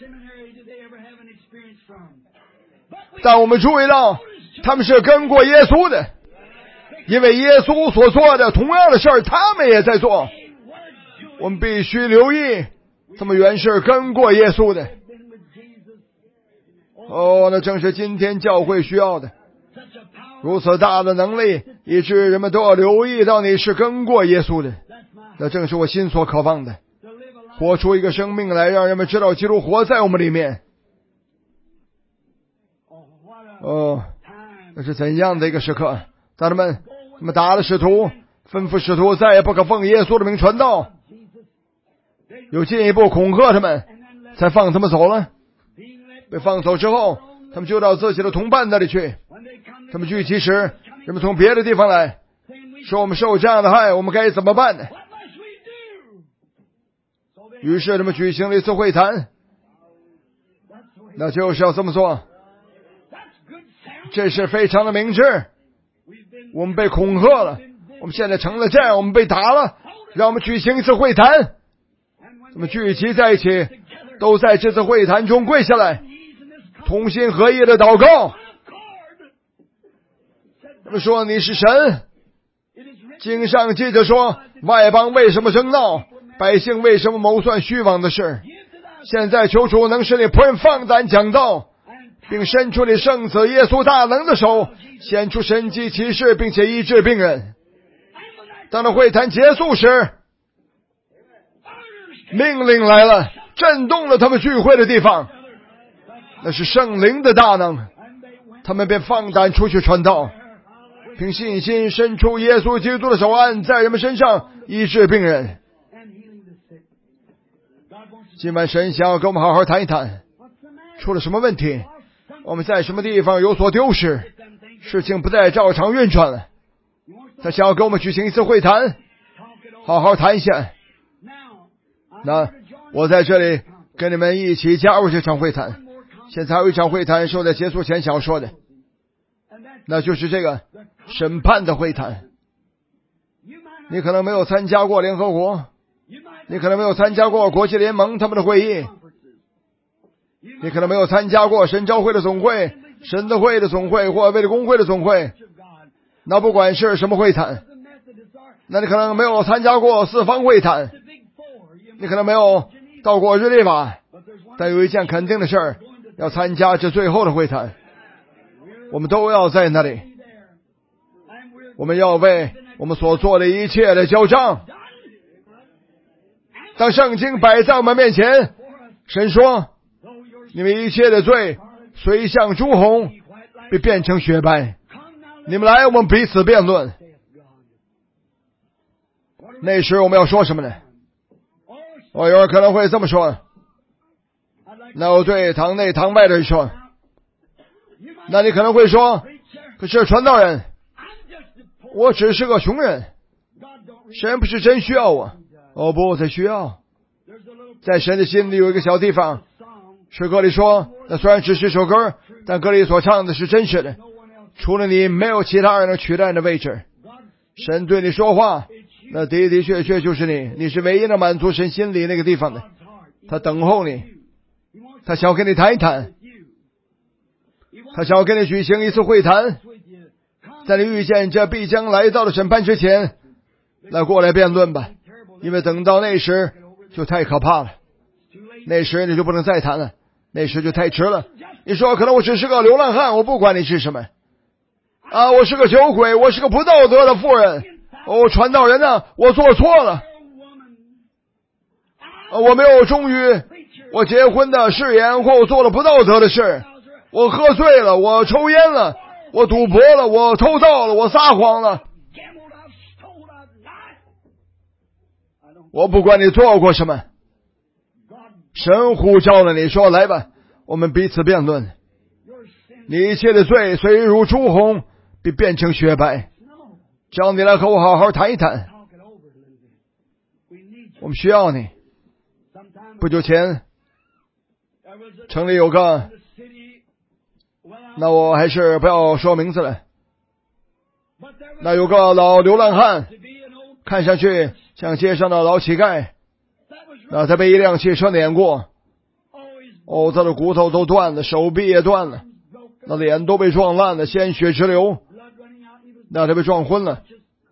但我们注意到他们是跟过耶稣的，因为耶稣所做的同样的事儿他们也在做。我们必须留意他们原是跟过耶稣的。哦，那正是今天教会需要的，如此大的能力，以致人们都要留意到你是跟过耶稣的。那正是我心所渴望的，活出一个生命来，让人们知道基督活在我们里面。哦，那是怎样的一个时刻！家人们，他们打了使徒，吩咐使徒再也不可奉耶稣的名传道，有进一步恐吓他们，才放他们走了。被放走之后，他们就到自己的同伴那里去。他们聚集时，人们从别的地方来，说我们受这样的害，我们该怎么办呢？于是他们举行了一次会谈，那就是要这么做。这是非常的明智。我们被恐吓了，我们现在成了这样，我们被打了，让我们举行一次会谈。我们聚集在一起，都在这次会谈中跪下来，同心合意的祷告。他们说你是神。经上记着说，外邦为什么争闹，百姓为什么谋算虚妄的事。现在求主能使你仆人放胆讲道，并伸出你圣子耶稣大能的手，显出神迹奇事，并且医治病人。当那会谈结束时，命令来了，震动了他们聚会的地方，那是圣灵的大能。他们便放胆出去传道，凭信心伸出耶稣基督的手，按在人们身上医治病人。今晚神想要跟我们好好谈一谈，出了什么问题，我们在什么地方有所丢失，事情不再照常运转了。他想要跟我们举行一次会谈，好好谈一下。那我在这里跟你们一起加入这场会谈。现在还有一场会谈是我在结束前想要说的，那就是这个审判的会谈。你可能没有参加过联合国，你可能没有参加过国际联盟他们的会议，你可能没有参加过神召会的总会、神的会的总会或卫理公会的总会。那不管是什么会谈，那你可能没有参加过四方会谈，你可能没有到过日内瓦，但有一件肯定的事儿，要参加这最后的会谈。我们都要在那里，我们要为我们所做的一切的交账。当圣经摆在我们面前，神说你们一切的罪虽像朱红，必变成雪白。你们来，我们彼此辩论。那时我们要说什么呢？我有人可能会这么说，那我对堂内堂外的人说，那你可能会说，可是传道人，我只是个穷人，神不是真需要我。哦不，他需要。在神的心里有一个小地方，诗歌里说，那虽然只是首歌，但歌里所唱的是真实的，除了你没有其他人能取代的位置。神对你说话，那的的确确就是你，你是唯一能满足神心里那个地方的。他等候你，他想要跟你谈一谈，他想要跟你举行一次会谈，在你遇见这必将来到的审判之前，来过来辩论吧。因为等到那时就太可怕了，那时你就不能再谈了，那时就太迟了。你说可能我只是个流浪汉，我不管你是什么啊，我是个酒鬼，我是个不道德的妇人。哦，传道人呢，我做错了，啊，我没有忠于我结婚的誓言，或我做了不道德的事，我喝醉了，我抽烟了，我赌博了，我偷盗了，我撒谎了。我不管你做过什么，神呼召了你，说来吧，我们彼此辩论。你一切的罪虽如朱红，必变成雪白。只要你来和我好好谈一谈，我们需要你。不久前城里有个，那我还是不要说名字了， 那有个老流浪汉，看上去像街上的老乞丐，那他被一辆汽车碾过，哦，他的骨头都断了，手臂也断了，那脸都被撞烂了，鲜血直流，那他被撞昏了。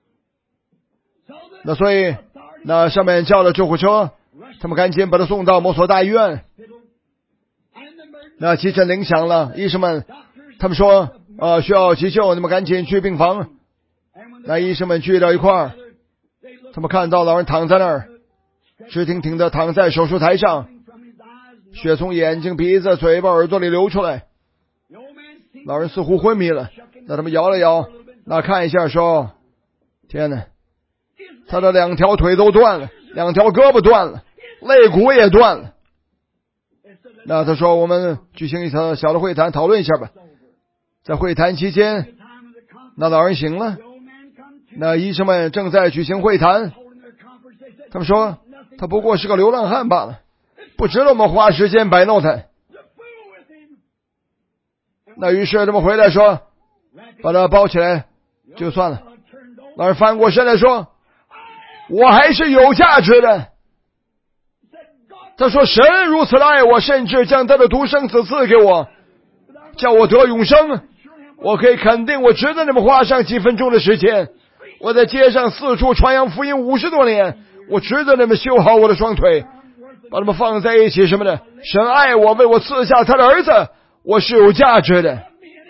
那所以那上面叫了救护车，他们赶紧把他送到某所大医院。那急诊铃响了，医生们他们说呃需要急救，你们赶紧去病房。那医生们聚到一块儿，他们看到老人躺在那儿，直挺挺的躺在手术台上，血从眼睛、鼻子、嘴巴、耳朵里流出来，老人似乎昏迷了。那他们摇了摇，那看一下说，天哪，他的两条腿都断了，两条胳膊断了，肋骨也断了。那他说我们举行一场小的会谈讨论一下吧。在会谈期间，那老人醒了，那医生们正在举行会谈，他们说他不过是个流浪汉罢了，不值得我们花时间摆弄他。那于是他们回来说把他包起来就算了。老人翻过身来说，我还是有价值的。他说神如此的爱我，甚至将他的独生子赐给我，叫我得永生。我可以肯定我值得你们花上几分钟的时间。我在街上四处传扬福音五十多年，我值得你们修好我的双腿，把他们放在一起什么的。神爱我，为我赐下他的儿子，我是有价值的。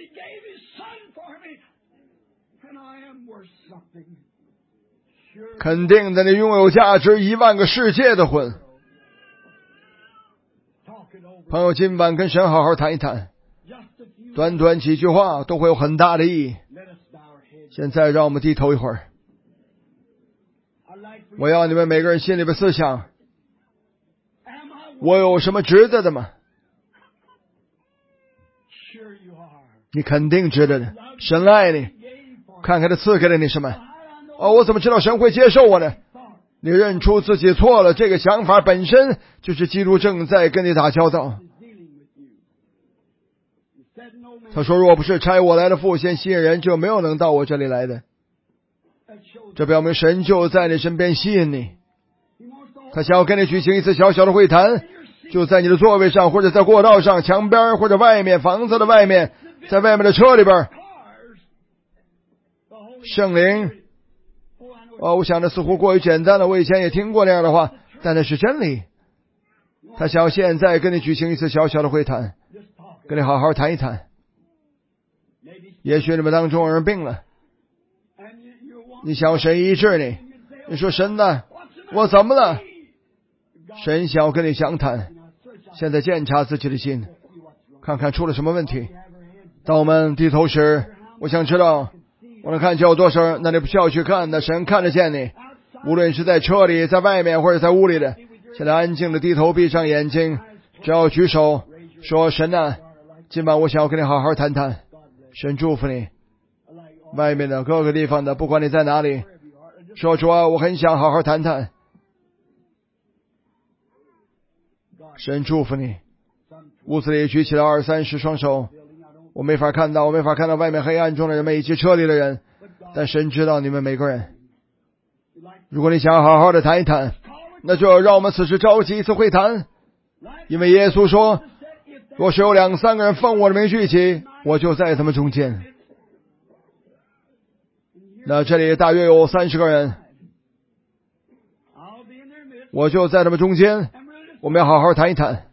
肯定的，你拥有价值一万个世界的魂。朋友，今晚跟神好好谈一谈，短短几句话都会有很大的意义。现在让我们低头一会儿，我要你们每个人心里边思想，我有什么值得的吗？你肯定值得的，神爱你，看看他赐给了你什么。哦，我怎么知道神会接受我呢？你认出自己错了，这个想法本身就是基督正在跟你打交道。他说若不是差我来的父先吸引人，就没有能到我这里来的。这表明神就在你身边吸引你，他想要跟你举行一次小小的会谈，就在你的座位上，或者在过道上、墙边，或者外面房子的外面，在外面的车里边。圣灵哦，我想这似乎过于简单了，我以前也听过那样的话，但那是真理。他想要现在跟你举行一次小小的会谈，跟你好好谈一谈。也许你们当中有人病了，你想要神医治你，你说神呢，我怎么了？神想要跟你详谈，现在检查自己的心，看看出了什么问题。当我们低头时，我想知道我能看见有多少人，那你不需要去看，那神看得见你，无论是在车里、在外面或者在屋里的。现在安静的低头闭上眼睛，只要举手说神啊，今晚我想要跟你好好谈谈。神祝福你，外面的各个地方的，不管你在哪里，说主啊，我很想好好谈谈。神祝福你。屋子里举起了二三十双手，我没法看到，我没法看到外面黑暗中的人们以及车里的人，但神知道你们每个人。如果你想好好的谈一谈，那就让我们此时召集一次会谈，因为耶稣说，若是有两三个人奉我的名聚集，我就在他们中间。那这里大约有三十个人，我就在他们中间，我们要好好谈一谈。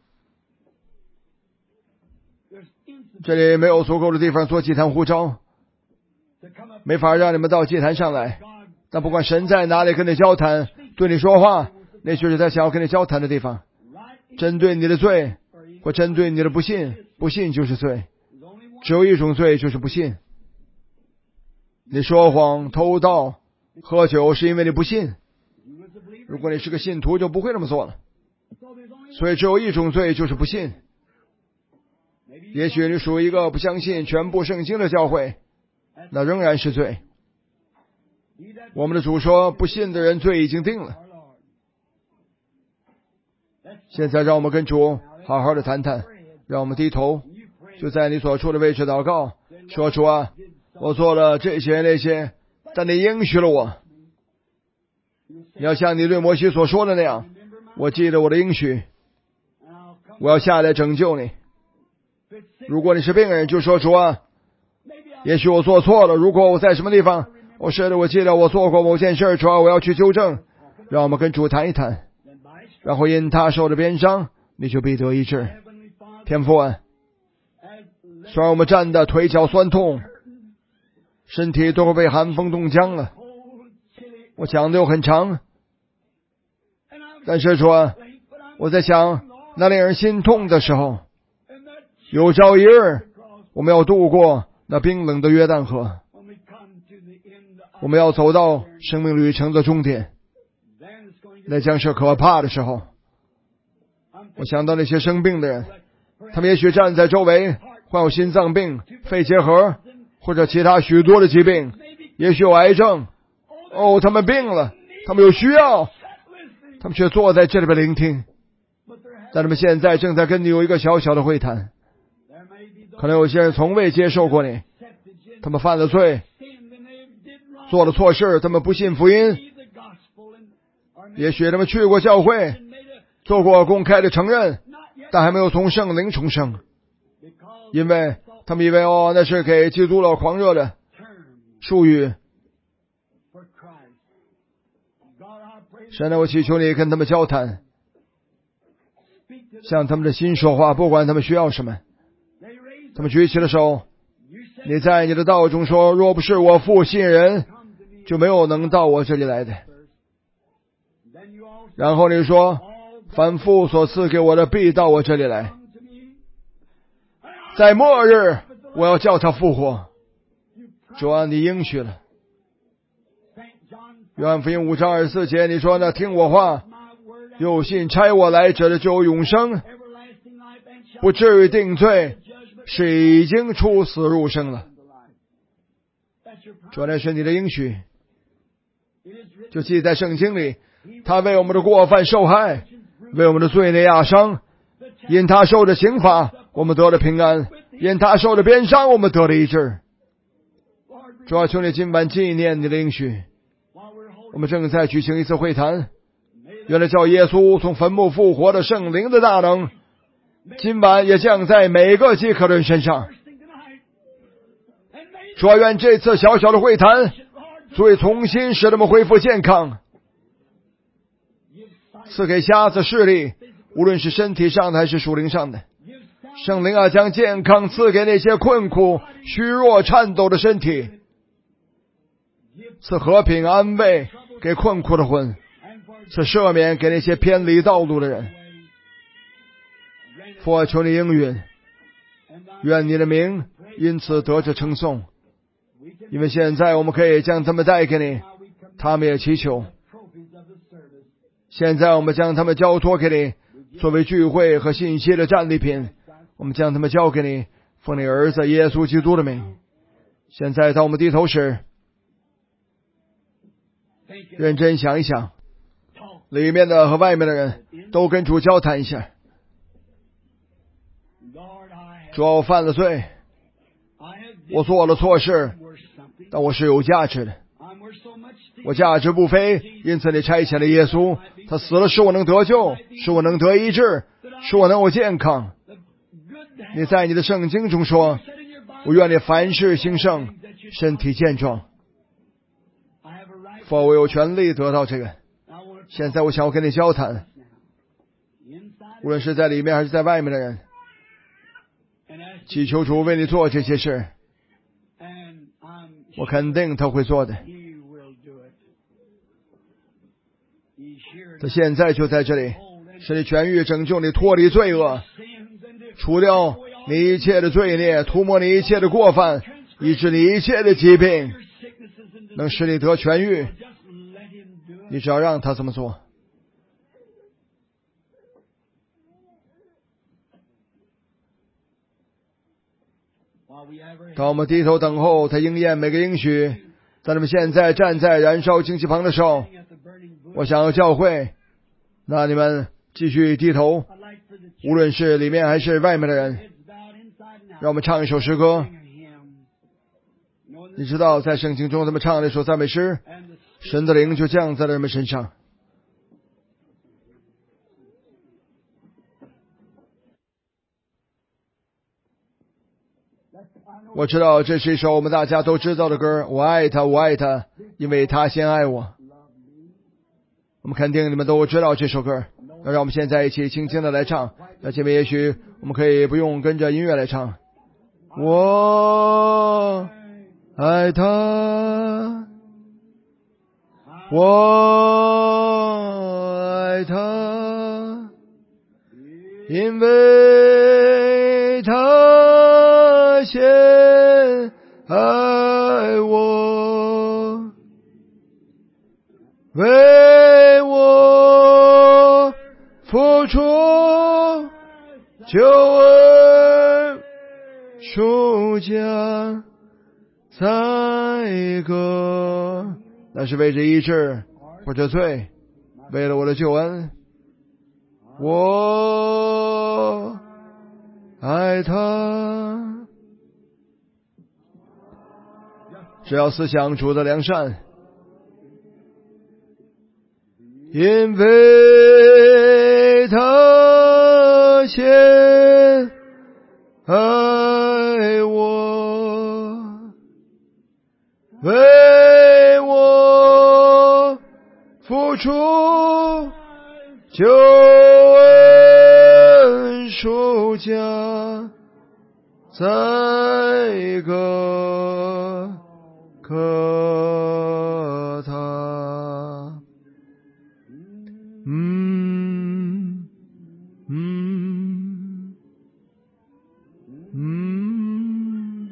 这里没有足够的地方做祭坛呼召，没法让你们到祭坛上来，但不管神在哪里跟你交谈，对你说话，那就是他想要跟你交谈的地方。针对你的罪或针对你的不信，不信就是罪，只有一种罪，就是不信。你说谎、偷盗、喝酒是因为你不信，如果你是个信徒就不会这么做了。所以只有一种罪，就是不信。也许你属于一个不相信全部圣经的教会，那仍然是罪。我们的主说，不信的人罪已经定了。现在让我们跟主好好的谈谈，让我们低头，就在你所处的位置祷告，说主啊，我做了这些那些， 但你应许了我，你要像你对摩西所说的那样，我记得我的应许，我要下来拯救你。如果你是病人，就说主啊，也许我做错了，如果我在什么地方，我是的，我记得我做过某件事，主啊，我要去纠正。让我们跟主谈一谈，然后因他受的鞭伤，你就必得医治。天父啊，虽然我们站的腿脚酸痛，身体都会被寒风冻僵了，我讲的又很长，但是主啊，我在想那令人心痛的时候，有朝一日我们要渡过那冰冷的约旦河，我们要走到生命旅程的终点，那将是可怕的时候。我想到那些生病的人，他们也许站在周围，患有心脏病、肺结核或者其他许多的疾病，也许有癌症。哦，他们病了，他们有需要，他们却坐在这里边聆听。但他们现在正在跟你有一个小小的会谈。可能有些人从未接受过你，他们犯了罪，做了错事，他们不信福音。也许他们去过教会，做过公开的承认，但还没有从圣灵重生，因为他们以为哦，那是给基督了狂热的术语。神啊，我祈求你跟他们交谈，向他们的心说话，不管他们需要什么。他们举起了手，你在你的道中说，若不是我父信人，就没有能到我这里来的。然后你说，凡父所赐给我的必到我这里来，在末日我要叫他复活。主啊，你应许了。约翰福音五章二十四节，你说呢，听我话，有信差我来者的就有永生，不至于定罪，是已经出死入生了。主啊，那是你的应许，就记在圣经里，他为我们的过犯受害，为我们的罪孽压伤，因他受的刑罚我们得了平安，因他受的鞭伤我们得了医治。主啊，求你今晚纪念你的应许。我们正在举行一次会谈，原来叫耶稣从坟墓复活的圣灵的大能，今晚也降在每个饥渴的人身上。主啊，愿这次小小的会谈足以重新使他们恢复健康，赐给瞎子视力，无论是身体上的还是属灵上的。圣灵啊，将健康赐给那些困苦、虚弱、颤抖的身体，赐和平安慰给困苦的魂，赐赦免给那些偏离道路的人。父啊，求你应允，愿你的名因此得着称颂，因为现在我们可以将他们带给你，他们也祈求。现在我们将他们交托给你，作为聚会和信息的战利品，我们将他们交给你，奉你儿子耶稣基督的名。现在当我们低头时，认真想一想，里面的和外面的人都跟主交谈一下。主啊，我犯了罪，我做了错事，但我是有价值的，我价值不菲，因此你差遣了耶稣，他死了使我能得救，使我能得医治，使我能有健康。你在你的圣经中说，我愿你凡事兴盛，身体健壮。否，我有权利得到这个。现在我想要跟你交谈，无论是在里面还是在外面的人，祈求主为你做这些事，我肯定他会做的。他现在就在这里，使你痊愈，拯救你脱离罪恶，除掉你一切的罪孽，涂抹你一切的过犯，医治你一切的疾病，能使你得痊愈。你只要让他这么做。当我们低头等候他应验每个应许，在你们现在站在燃烧荆棘旁的时候，我想要教会，那你们继续低头，无论是里面还是外面的人，让我们唱一首诗歌。 你知道在圣经中他们唱那首赞美诗，神的灵就降在了人们身上。我知道这是一首我们大家都知道的歌，我爱他，我爱他，因为他先爱我。我们肯定你们都知道这首歌，那让我们现在一起轻轻的来唱。那前面也许我们可以不用跟着音乐来唱。我爱他，我爱他，因为他先爱我，为我付出救恩赎价，在个那是为着医治或者罪，为了我的救恩，我爱他。只要思想主的良善，因为他先爱我，为我付出救恩赎价，在个可他。嗯嗯嗯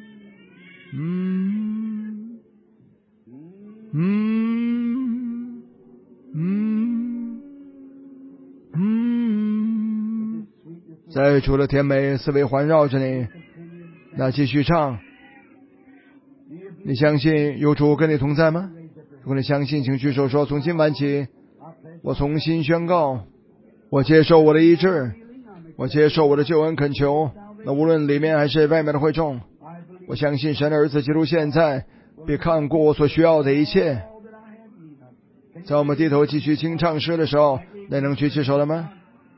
嗯嗯嗯嗯，在主的甜美思维环绕着你，那继续唱。你相信有主跟你同在吗？如果你相信，请举手说，从今晚起我重新宣告，我接受我的医治，我接受我的救恩恳求。那无论里面还是外面的会众，我相信神的儿子基督现在必看过我所需要的一切。在我们低头继续清唱诗的时候，那能举起手了吗？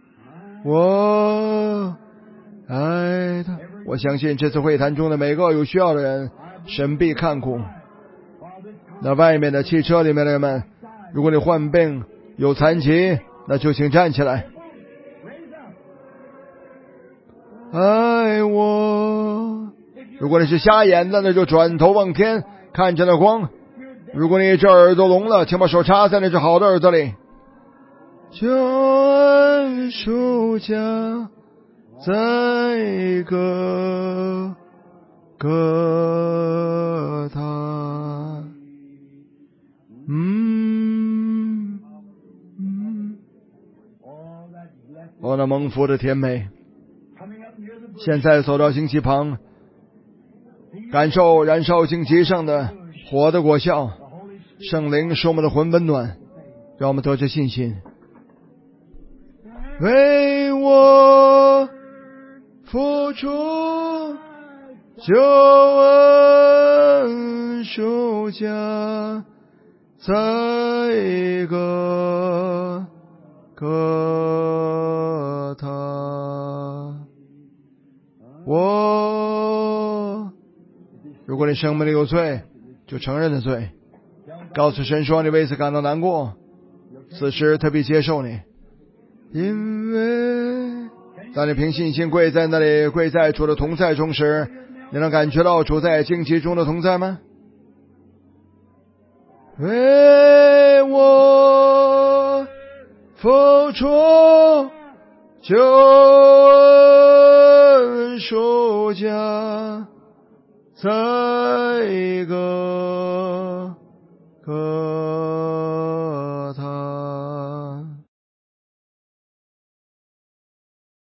我爱他，我相信这次会谈中的每个有需要的人，神必看顾。那外面的汽车里面的人们，如果你患病有残疾，那就请站起来。爱我，如果你是瞎眼的，那就转头望天，看着那光。如果你这耳朵聋了，请把手插在那只好的耳朵里。救恩赎价，在个个他。嗯嗯，哦，那蒙福的甜美。现在走到荆棘旁，感受燃烧荆棘上的火的果效，圣灵使我们的魂温暖，让我们得着信心。为我付出救恩赎价，在个个他。我，如果你生命里有罪，就承认的罪，告诉神说你为此感到难过，此时特别接受你。因为当你凭信心跪在那里，跪在主的同在中时，你能感觉到主在荆棘中的同在吗？为我付出救恩赎价，在个个